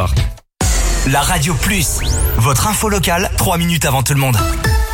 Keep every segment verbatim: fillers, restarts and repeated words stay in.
revoir. La Radio Plus, votre info locale, trois minutes avant tout le monde.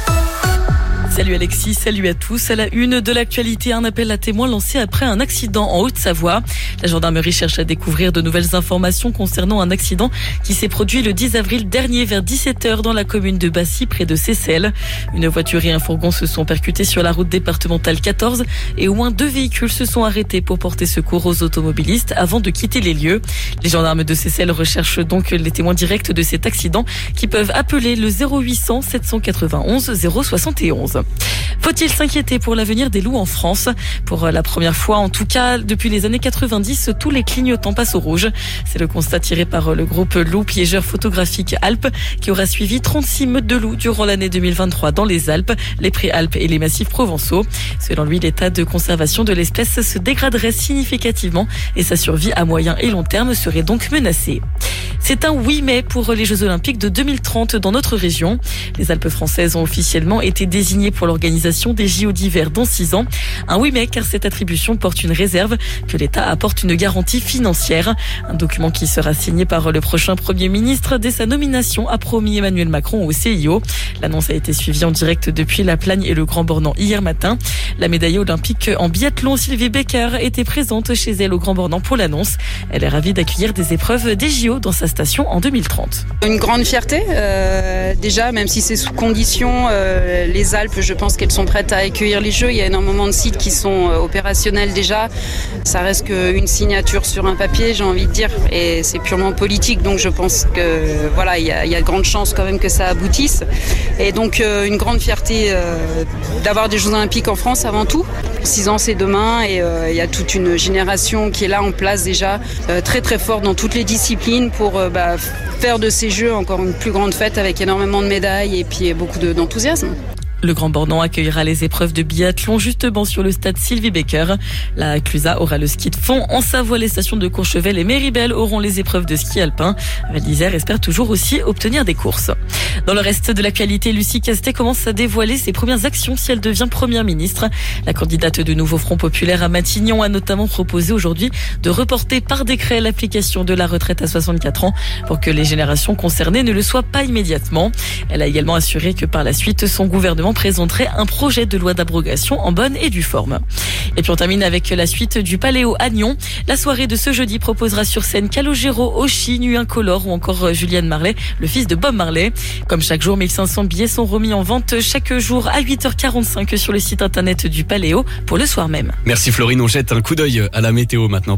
Salut Alexis, salut à tous. À la une de l'actualité, un appel à témoins lancé après un accident en Haute-Savoie. La gendarmerie cherche à découvrir de nouvelles informations concernant un accident qui s'est produit le dix avril dernier vers dix-sept heures dans la commune de Bassy, près de Seyssel. Une voiture et un fourgon se sont percutés sur la route départementale quatorze et au moins deux véhicules se sont arrêtés pour porter secours aux automobilistes avant de quitter les lieux. Les gendarmes de Seyssel recherchent donc les témoins directs de cet accident qui peuvent appeler le zéro huit cents sept cent quatre-vingt-onze zéro soixante et onze. Faut-il s'inquiéter pour l'avenir des loups en France ? Pour la première fois, en tout cas, depuis les années quatre-vingt-dix, tous les clignotants passent au rouge. C'est le constat tiré par le groupe Loup Piégeur Photographique Alpes qui aura suivi trente-six meutes de loups durant l'année deux mille vingt-trois dans les Alpes, les Préalpes et les massifs provençaux. Selon lui, l'état de conservation de l'espèce se dégraderait significativement et sa survie à moyen et long terme serait donc menacée. C'est un oui mais pour les Jeux Olympiques de deux mille trente dans notre région. Les Alpes françaises ont officiellement été désignées pour l'organisation des J O d'hiver dans six ans. Un oui mais car cette attribution porte une réserve que l'État apporte une garantie financière. Un document qui sera signé par le prochain Premier ministre dès sa nomination, a promis Emmanuel Macron au C I O. L'annonce a été suivie en direct depuis la Plagne et le Grand Bornand hier matin. La médaillée olympique en biathlon Sylvie Becker était présente chez elle au Grand Bornand pour l'annonce. Elle est ravie d'accueillir des épreuves des J O dans sa station en deux mille trente. Une grande fierté, euh, déjà, même si c'est sous condition, euh, les Alpes, je pense qu'elles sont prêtes à accueillir les Jeux. Il y a énormément de sites qui sont euh, opérationnels déjà. Ça reste qu'une signature sur un papier, j'ai envie de dire, et c'est purement politique. Donc je pense que voilà, il y a, il y a de grandes chances quand même que ça aboutisse. Et donc euh, une grande fierté euh, d'avoir des Jeux Olympiques en France avant tout. Six ans, c'est demain, et euh, il y a toute une génération qui est là en place déjà, euh, très très forte dans toutes les disciplines pour euh, bah, faire de ces Jeux encore une plus grande fête avec énormément de médailles et puis beaucoup de, d'enthousiasme. Le Grand Bornand accueillera les épreuves de biathlon justement sur le stade Sylvie Becker. La Clusa aura le ski de fond. En Savoie, les stations de Courchevel et Méribel auront les épreuves de ski alpin. Val d'Isère espère toujours aussi obtenir des courses. Dans le reste de l'actualité, Lucie Castet commence à dévoiler ses premières actions si elle devient première ministre. La candidate de Nouveau Front Populaire à Matignon a notamment proposé aujourd'hui de reporter par décret l'application de la retraite à soixante-quatre ans pour que les générations concernées ne le soient pas immédiatement. Elle a également assuré que par la suite, son gouvernement présenterait un projet de loi d'abrogation en bonne et due forme. Et puis on termine avec la suite du Paléo à Nyon. La soirée de ce jeudi proposera sur scène Calogero, Oshi, Nuit Incolore ou encore Julian Marley, le fils de Bob Marley. Comme chaque jour, mille cinq cents billets sont remis en vente chaque jour à huit heures quarante-cinq sur le site internet du Paléo pour le soir même. Merci Florine, on jette un coup d'œil à la météo maintenant.